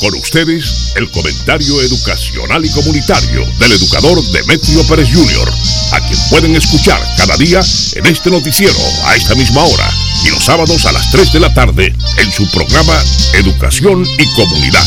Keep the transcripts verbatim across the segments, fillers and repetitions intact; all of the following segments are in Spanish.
Con ustedes, el comentario educacional y comunitario del educador Demetrio Pérez junior, a quien pueden escuchar cada día en este noticiero a esta misma hora y los sábados a las tres de la tarde en su programa Educación y Comunidad.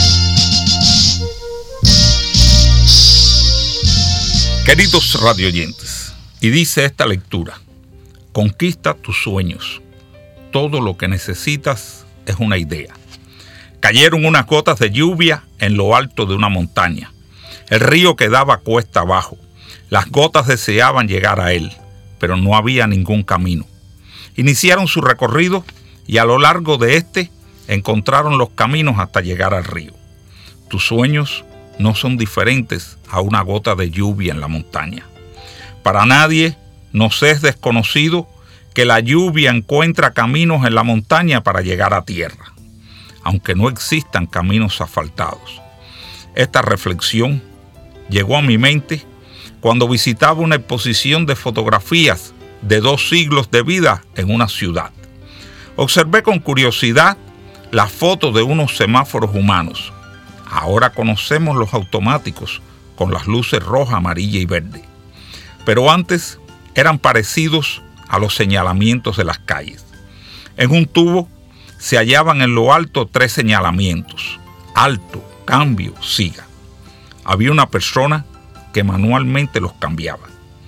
Queridos radioyentes, y dice esta lectura: conquista tus sueños. Todo lo que necesitas es una idea. Cayeron unas gotas de lluvia en lo alto de una montaña. El río quedaba cuesta abajo. Las gotas deseaban llegar a él, pero no había ningún camino. Iniciaron su recorrido y a lo largo de este encontraron los caminos hasta llegar al río. Tus sueños no son diferentes a una gota de lluvia en la montaña. Para nadie nos es desconocido que la lluvia encuentra caminos en la montaña para llegar a tierra, aunque no existan caminos asfaltados. Esta reflexión llegó a mi mente cuando visitaba una exposición de fotografías de dos siglos de vida en una ciudad. Observé con curiosidad la foto de unos semáforos humanos. Ahora conocemos los automáticos con las luces roja, amarilla y verde. Pero antes eran parecidos a los señalamientos de las calles. En un tubo se hallaban en lo alto tres señalamientos: alto, cambio, siga. Había una persona que manualmente los cambiaba.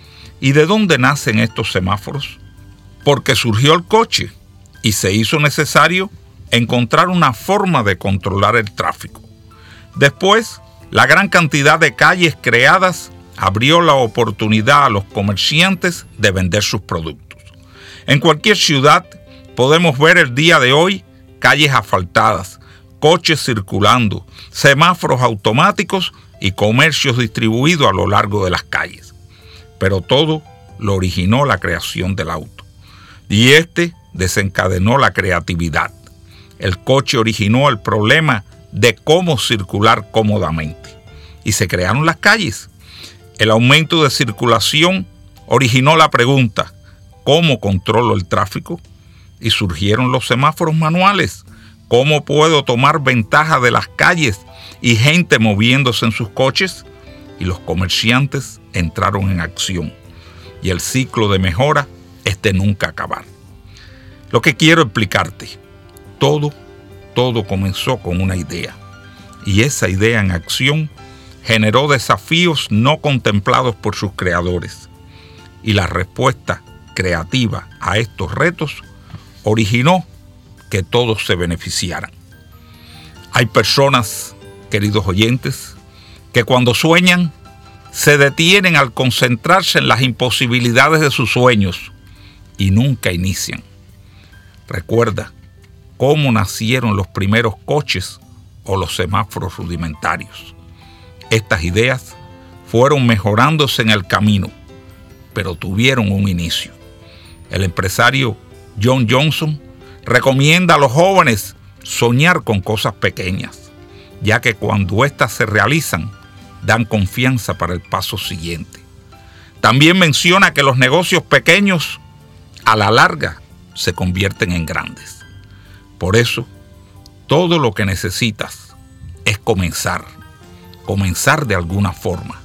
¿Y de dónde nacen estos semáforos? Porque surgió el coche y se hizo necesario encontrar una forma de controlar el tráfico. Después, la gran cantidad de calles creadas abrió la oportunidad a los comerciantes de vender sus productos. En cualquier ciudad podemos ver el día de hoy calles asfaltadas, coches circulando, semáforos automáticos y comercios distribuidos a lo largo de las calles. Pero todo lo originó la creación del auto. Y este desencadenó la creatividad. El coche originó el problema de cómo circular cómodamente. Y se crearon las calles. El aumento de circulación originó la pregunta: ¿cómo controlo el tráfico? Y surgieron los semáforos manuales. ¿Cómo puedo tomar ventaja de las calles y gente moviéndose en sus coches? Y los comerciantes entraron en acción. Y el ciclo de mejora es de nunca acabar. Lo que quiero explicarte: todo, todo comenzó con una idea. Y esa idea en acción generó desafíos no contemplados por sus creadores. Y la respuesta creativa a estos retos originó que todos se beneficiaran. Hay personas, queridos oyentes, que cuando sueñan se detienen al concentrarse en las imposibilidades de sus sueños y nunca inician. Recuerda cómo nacieron los primeros coches o los semáforos rudimentarios. Estas ideas fueron mejorándose en el camino, pero tuvieron un inicio. El empresario John Johnson recomienda a los jóvenes soñar con cosas pequeñas, ya que cuando éstas se realizan, dan confianza para el paso siguiente. También menciona que los negocios pequeños, a la larga, se convierten en grandes. Por eso, todo lo que necesitas es comenzar, comenzar de alguna forma.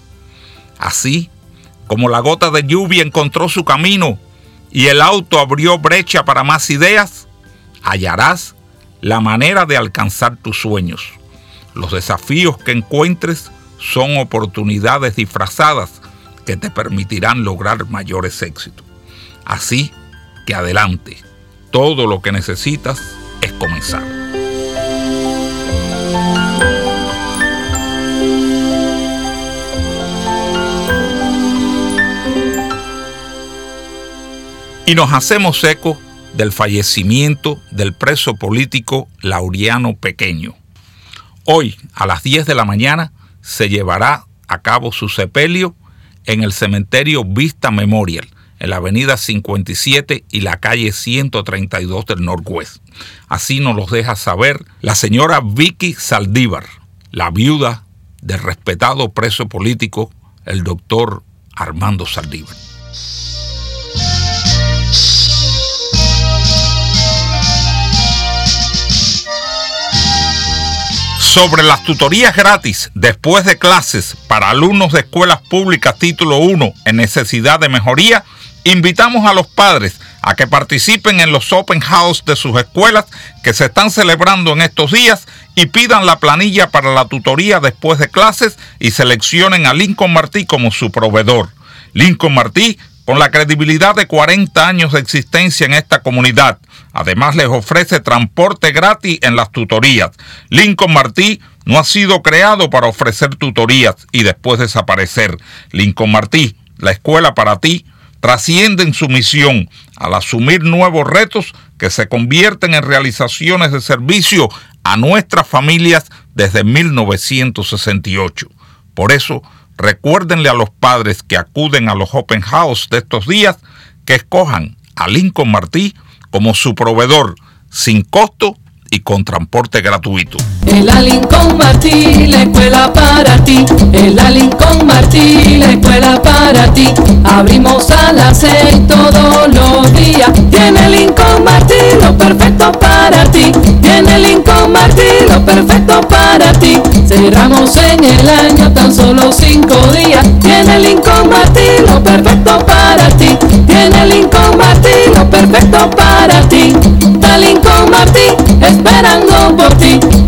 Así como la gota de lluvia encontró su camino y el auto abrió brecha para más ideas, hallarás la manera de alcanzar tus sueños. Los desafíos que encuentres son oportunidades disfrazadas que te permitirán lograr mayores éxitos. Así que adelante, todo lo que necesitas es comenzar. Y nos hacemos eco del fallecimiento del preso político Laureano Pequeño. Hoy, a las diez de la mañana, se llevará a cabo su sepelio en el cementerio Vista Memorial, en la avenida cincuenta y siete y la calle ciento treinta y dos del Northwest. Así nos lo deja saber la señora Vicky Saldívar, la viuda del respetado preso político, el doctor Armando Saldívar. Sobre las tutorías gratis después de clases para alumnos de escuelas públicas título uno en necesidad de mejoría, invitamos a los padres a que participen en los open house de sus escuelas que se están celebrando en estos días y pidan la planilla para la tutoría después de clases y seleccionen a Lincoln Martí como su proveedor. Lincoln Martí, con la credibilidad de cuarenta años de existencia en esta comunidad. Además, les ofrece transporte gratis en las tutorías. Lincoln Martí no ha sido creado para ofrecer tutorías y después desaparecer. Lincoln Martí, la escuela para ti, trasciende en su misión al asumir nuevos retos que se convierten en realizaciones de servicio a nuestras familias desde mil novecientos sesenta y ocho. Por eso, recuérdenle a los padres que acuden a los open house de estos días que escojan a Lincoln Martí como su proveedor, sin costo y con transporte gratuito. En la Lincoln Martí, la escuela para ti. En la Lincoln Martí, la escuela para ti. Abrimos a las seis todos los días. Tiene Lincoln Martí lo perfecto para ti. Tiene Lincoln Martí lo perfecto para ti. Cerramos en el año tan solo cinco días. Tiene Lincoln Martí lo perfecto para ti. Tiene Lincoln Martí lo perfecto para ti. Está Lincoln Martí esperando por ti.